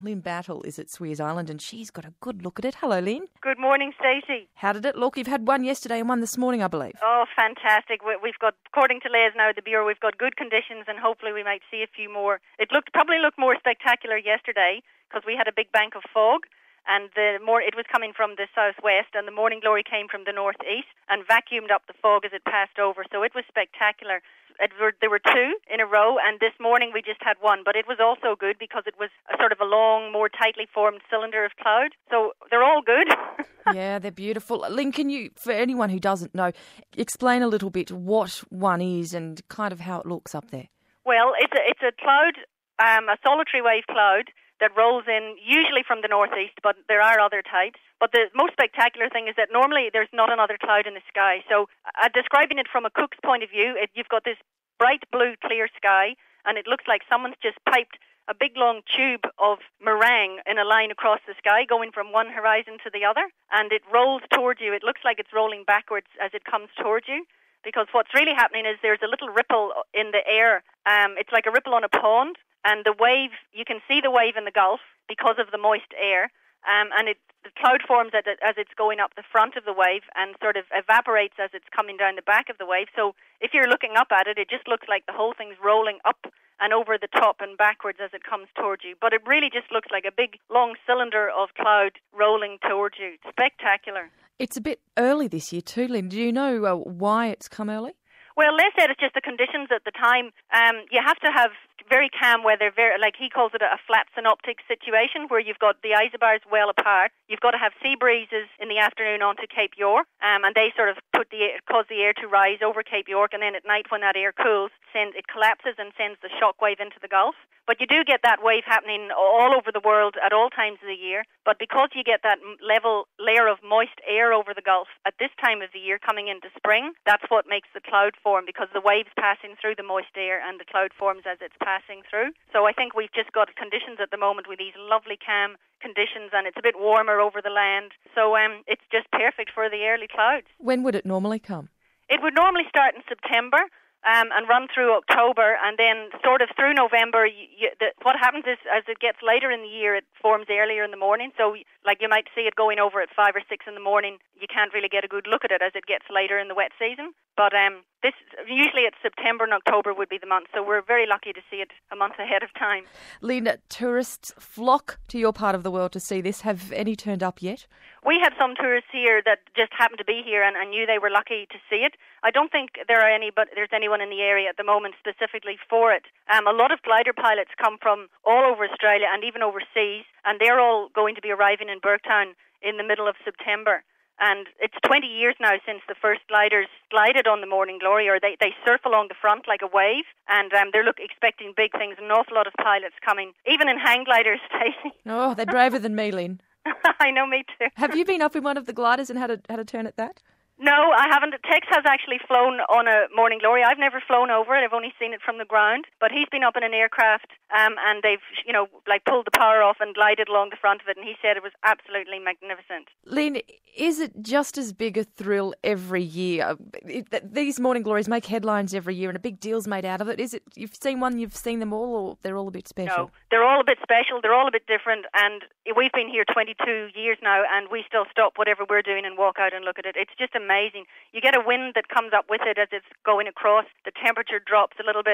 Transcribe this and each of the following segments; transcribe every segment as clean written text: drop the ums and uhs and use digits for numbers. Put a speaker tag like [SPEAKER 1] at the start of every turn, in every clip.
[SPEAKER 1] Lynn Battle is at Swears Island and she's got a good look at it. Hello, Lynn.
[SPEAKER 2] Good morning, Stacey.
[SPEAKER 1] How did it look? You've had one yesterday and one this morning, I believe.
[SPEAKER 2] Oh, fantastic. We've got, according to Liz now at the Bureau, we've got good conditions and hopefully we might see a few more. It probably looked more spectacular yesterday because we had a big bank of fog and it was coming from the southwest and the morning glory came from the northeast and vacuumed up the fog as it passed over. So it was spectacular. There were two in a row, and this morning we just had one, but it was also good because it was a sort of a long, more tightly formed cylinder of cloud. So they're all good.
[SPEAKER 1] Yeah, they're beautiful. Lynn, can you, for anyone who doesn't know, explain a little bit what one is and kind of how it looks up there?
[SPEAKER 2] Well, it's a cloud, a solitary wave cloud that rolls in usually from the northeast, but there are other types. But the most spectacular thing is that normally there's not another cloud in the sky. So describing it from a cook's point of view, you've got this bright blue clear sky and it looks like someone's just piped a big long tube of meringue in a line across the sky going from one horizon to the other, and it rolls towards you. It looks like it's rolling backwards as it comes towards you, because what's really happening is there's a little ripple in the air. It's like a ripple on a pond, and the wave, you can see the wave in the Gulf because of the moist air, and the cloud forms as it's going up the front of the wave and sort of evaporates as it's coming down the back of the wave. So if you're looking up at it, it just looks like the whole thing's rolling up and over the top and backwards as it comes towards you. But it really just looks like a big, long cylinder of cloud rolling towards you. Spectacular. It's
[SPEAKER 1] a bit early this year too, Lynn. Do you know why it's come early?
[SPEAKER 2] Well, Les said it's just the conditions at the time. You have to have very calm weather, like he calls it a flat synoptic situation where you've got the isobars well apart. You've got to have sea breezes in the afternoon onto Cape York, and they sort of cause the air to rise over Cape York, and then at night when that air cools, it collapses and sends the shock wave into the Gulf. But you do get that wave happening all over the world at all times of the year. But because you get that layer of moist air over the Gulf at this time of the year coming into spring, that's what makes the cloud form, because the wave's passing through the moist air and the cloud forms as it's passing through. So I think we've just got conditions at the moment with these lovely calm conditions, and it's a bit warmer over the land. So it's just perfect for the early clouds.
[SPEAKER 1] When would it normally come?
[SPEAKER 2] It would normally start in September. And run through October, and then sort of through November. What happens is, as it gets later in the year, it forms earlier in the morning. So, like, you might see it going over at 5 or 6 in the morning. You can't really get a good look at it as it gets later in the wet season. But usually it's September and October would be the month, so we're very lucky to see it a month ahead of time.
[SPEAKER 1] Lynn, tourists flock to your part of the world to see this. Have any turned up yet?
[SPEAKER 2] We had some tourists here that just happened to be here and knew they were lucky to see it. I don't think there's anyone in the area at the moment specifically for it. A lot of glider pilots come from all over Australia and even overseas, and they're all going to be arriving in Burketown in the middle of September. And it's 20 years now since the first gliders glided on the Morning Glory, or they surf along the front like a wave, and they're expecting big things. An awful lot of pilots coming, even in hang gliders, Stacey.
[SPEAKER 1] Oh, they're braver than me, Lynn.
[SPEAKER 2] I know, me too.
[SPEAKER 1] Have you been up in one of the gliders and had a turn at that?
[SPEAKER 2] No, I haven't. Tex has actually flown on a Morning Glory. I've never flown over it. I've only seen it from the ground. But he's been up in an aircraft, and they've, pulled the power off and glided along the front of it, and he said it was absolutely magnificent.
[SPEAKER 1] Lynn, is it just as big a thrill every year? These Morning Glories make headlines every year, and a big deal's made out of it. Is it, you've seen one, you've seen them all, or they're all a bit special?
[SPEAKER 2] No, they're all a bit special. They're all a bit different, and we've been here 22 years now, and we still stop whatever we're doing and walk out and look at it. It's just amazing. You get a wind that comes up with it as it's going across. The temperature drops a little bit.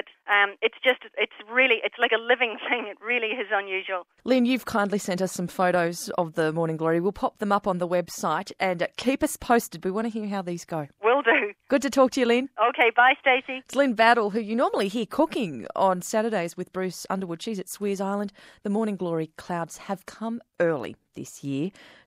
[SPEAKER 2] It's like a living thing. It really is unusual.
[SPEAKER 1] Lynn, you've kindly sent us some photos of the Morning Glory. We'll pop them up on the website and keep us posted. We want to hear how these go.
[SPEAKER 2] Will do.
[SPEAKER 1] Good to talk to you, Lynn.
[SPEAKER 2] Okay, bye, Stacey.
[SPEAKER 1] It's Lynn Battle, who you normally hear cooking on Saturdays with Bruce Underwood. She's at Swears Island. The Morning Glory clouds have come early this year.